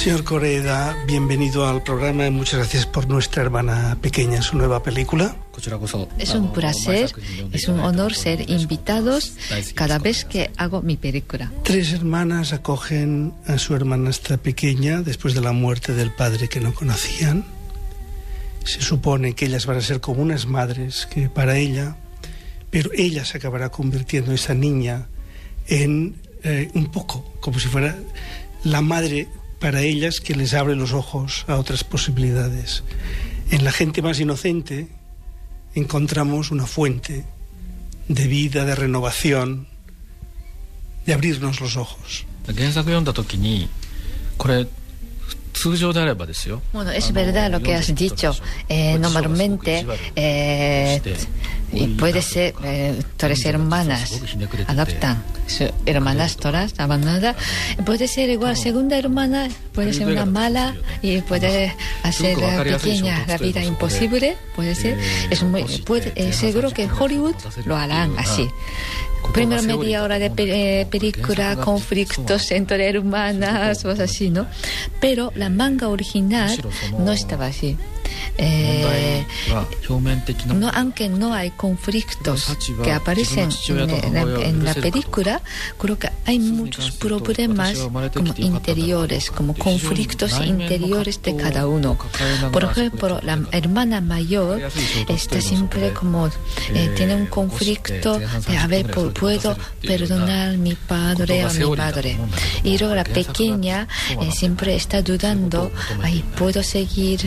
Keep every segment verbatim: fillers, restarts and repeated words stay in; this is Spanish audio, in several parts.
Señor Koreeda, bienvenido al programa y muchas gracias por nuestra hermana pequeña en su nueva película. Es un placer, es un honor ser invitados cada vez que hago mi película. Tres hermanas acogen a su hermanastra pequeña después de la muerte del padre que no conocían. Se supone que ellas van a ser como unas madres que para ella, pero ella se acabará convirtiendo, esa niña, en eh, un poco como si fuera la madre para ellas, que les abre los ojos a otras posibilidades. En la gente más inocente encontramos una fuente de vida, de renovación, de abrirnos los ojos. Bueno, es verdad lo que has dicho. Eh, normalmente eh, y puede ser eh, tres hermanas adoptan su hermanastra abandonada, puede ser igual segunda hermana, puede ser una mala y puede hacer la pequeña la vida imposible, puede ser, es muy, puede, eh, seguro que en Hollywood lo harán así. Primero media hora de pe- eh, película, conflictos entre hermanas, cosas así, ¿no? Pero la manga original no estaba así. Eh, no, aunque no hay conflictos que aparecen en la, en la película, creo que hay muchos problemas como interiores, como conflictos interiores de cada uno. Por ejemplo, la hermana mayor está siempre como eh, tiene un conflicto de a ver, puedo perdonar a mi padre o a mi padre, y luego la pequeña eh, siempre está dudando, ay, puedo seguir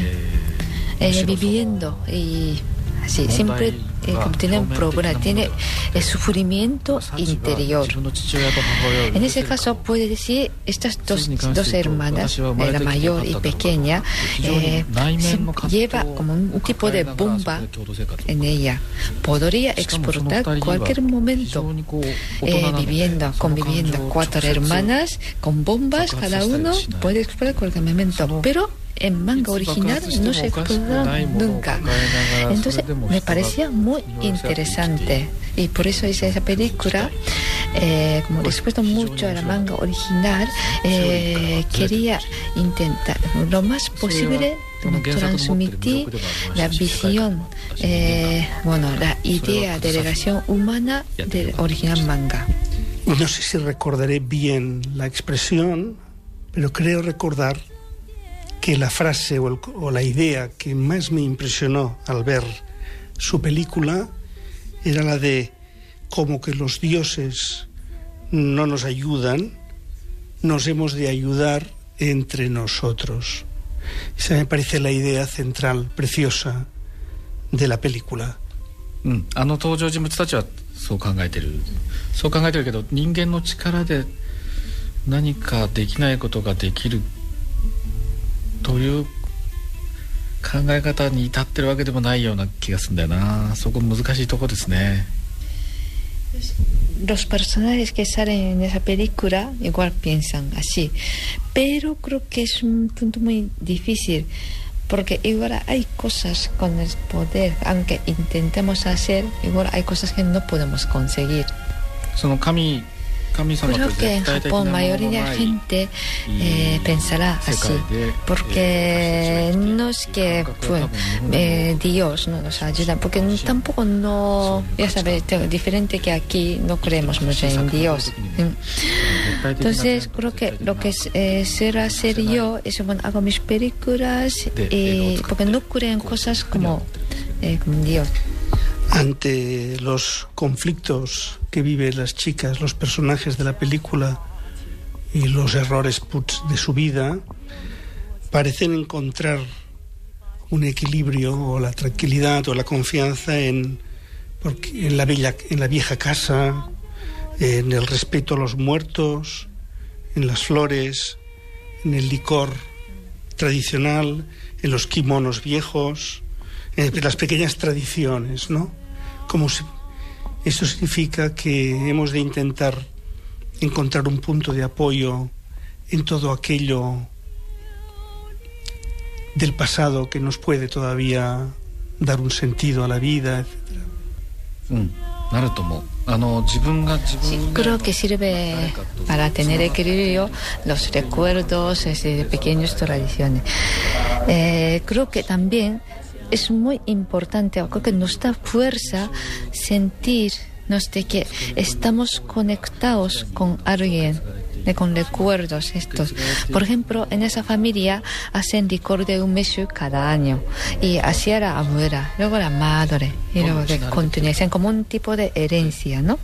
Eh, viviendo, y así siempre eh, tiene un problema, tiene el sufrimiento interior. En ese caso puede decir estas dos, dos hermanas, eh, la mayor y pequeña, eh, lleva como un tipo de bomba en ella, podría explotar cualquier momento, eh, viviendo, conviviendo cuatro hermanas con bombas, cada uno puede explotar cualquier momento, pero en manga original no se explora nunca. Entonces me parecía muy interesante, y por eso hice esa película. Eh, como respeto mucho a la manga original, eh, quería intentar lo más posible transmitir la visión, eh, bueno, la idea de relación humana del original manga. No sé si recordaré bien la expresión, pero creo recordar que la frase o, el, o la idea que más me impresionó al ver su película era la de como que los dioses no nos ayudan, nos hemos de ayudar entre nosotros. Esa me parece la idea central, preciosa, de la película. うん、あの登場人物たちはそう考えてるそう考えてるけど、人間の力で何かできないことができるという考え方に至ってるわけでもないような気がするんだよな。そこ難しいとこですね。 Los personajes que salen en esa película igual piensan así, pero creo que es un punto muy difícil, porque igual hay cosas con el poder, aunque intentemos hacer, igual hay cosas que no podemos conseguir. その神 Creo que en Japón la mayoría de la gente eh, pensará así, porque no es que pues, eh, Dios no nos ayuda, porque tampoco no, ya sabes, diferente que aquí no creemos mucho en Dios. Entonces creo que lo que eh, será hacer yo es bueno, hago mis películas, eh, porque no creo en cosas como, eh, como Dios. Ante los conflictos que viven las chicas, los personajes de la película y los errores puts de su vida, parecen encontrar un equilibrio o la tranquilidad o la confianza en, porque en, la, bella, en la vieja casa, en el respeto a los muertos, en las flores, en el licor tradicional, en los kimonos viejos, en las pequeñas tradiciones, ¿no? Como si, esto significa que hemos de intentar encontrar un punto de apoyo en todo aquello del pasado que nos puede todavía dar un sentido a la vida, etcétera. うんなると思う。あの自分が自分 Creo que sirve para tener equilibrio los recuerdos, ese, pequeñas tradiciones. Eh, creo que también es muy importante, creo que nos da fuerza sentirnos de que estamos conectados con alguien, de, con recuerdos estos. Por ejemplo, en esa familia hacen licor de umeshu cada año y hacía la abuela, luego la madre y luego de continuación como un tipo de herencia, ¿no?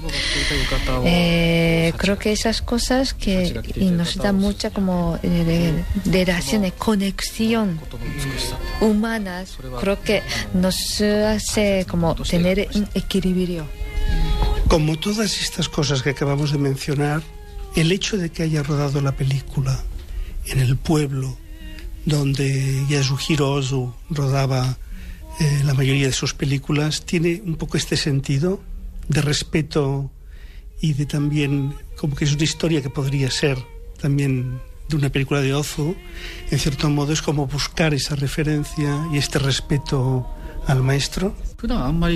Eh, creo que esas cosas que y nos da mucha como eh, relaciones, conexión humanas, creo que nos hace como tener un equilibrio. Como todas estas cosas que acabamos de mencionar, el hecho de que haya rodado la película en el pueblo donde Yasuhiro Ozu rodaba eh, la mayoría de sus películas, tiene un poco este sentido de respeto y de también, como que es una historia que podría ser también de una película de Ozu. En cierto modo es como buscar esa referencia y este respeto al maestro. Bueno,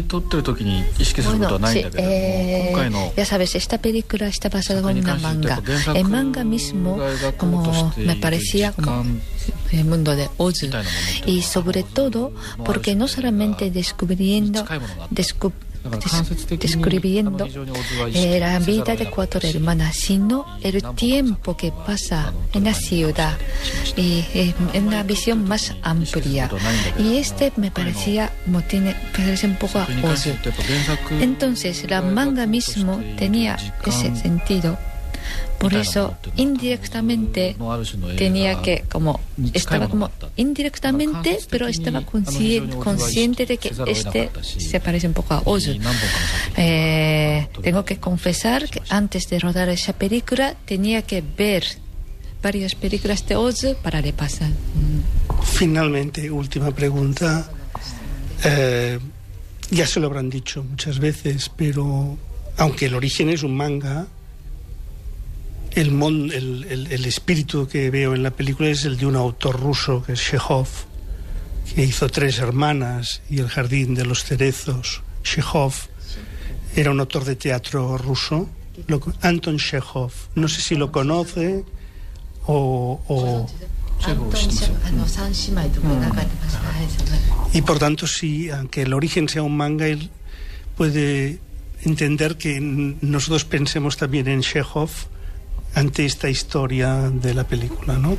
sí, eh, ya sabes, esta película está basada en una manga. El manga mismo, como me parecía como el mundo de Ozu, y sobre todo porque no solamente descubriendo descu Des, describiendo eh, la vida de cuatro hermanas, sino el tiempo que pasa en la ciudad y eh, en una visión más amplia. Y este me parecía, como tiene, parece un poco a Ozu. Entonces, la manga mismo tenía ese sentido. Por eso, indirectamente, tenía que, como, estaba como, indirectamente, pero estaba consciente, consciente de que este se parece un poco a Ozu. Eh, tengo que confesar que antes de rodar esa película, tenía que ver varias películas de Ozu para repasar. Finalmente, última pregunta. Eh, ya se lo habrán dicho muchas veces, pero aunque el origen es un manga, El, mon, el, el, el espíritu que veo en la película es el de un autor ruso, que es Chekhov, que hizo Tres hermanas y El jardín de los cerezos. Chekhov era un autor de teatro ruso, lo, Anton Chekhov. No sé si lo conoce o... o y por tanto, sí, aunque el origen sea un manga, él puede entender que nosotros pensemos también en Chekhov ante esta historia de la película, ¿no?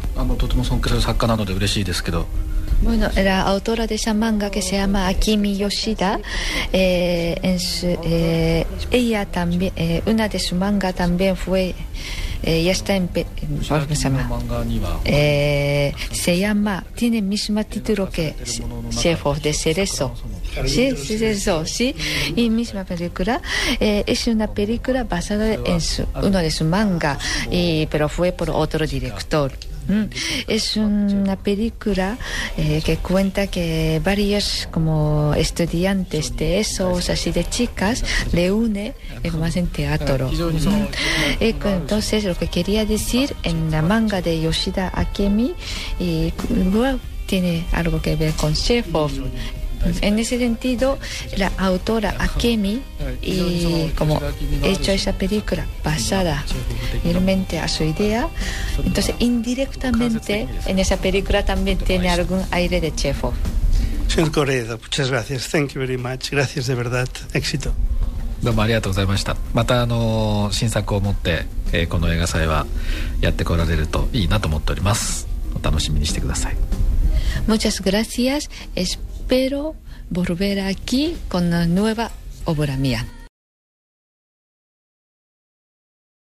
Bueno, la autora de esa manga, que se llama Akimi Yoshida, eh, en su, eh, ella también, eh, una de sus mangas también fue, eh, ya está en, pe, en ¿cómo se llama? Eh, se llama, tiene el mismo título que Chekhov de Cerezo. Sí, sí, eso, sí, y misma película. Eh, es una película basada en su, uno de sus mangas, y, pero fue por otro director. Mm. Es una película eh, que cuenta que varios como estudiantes de esos, así de chicas, le une más en teatro. Mm. Y, entonces, lo que quería decir en la manga de Yoshida Akemi, y luego tiene algo que ver con Chekhov. En ese sentido, la autora Akemi, y como he hecho esa película basada realmente a su idea, entonces indirectamente en esa película también tiene algún aire de Chekhov. Señor Koreeda, muchas gracias. Thank you very much. Gracias de verdad. Éxito. どうもありがとうございました。またあの新作を持って、えー、この映画祭はやってこられるといいなと思っております。お楽しみにしてください。 Muchas gracias. Espero volver aquí con una nueva obra mía.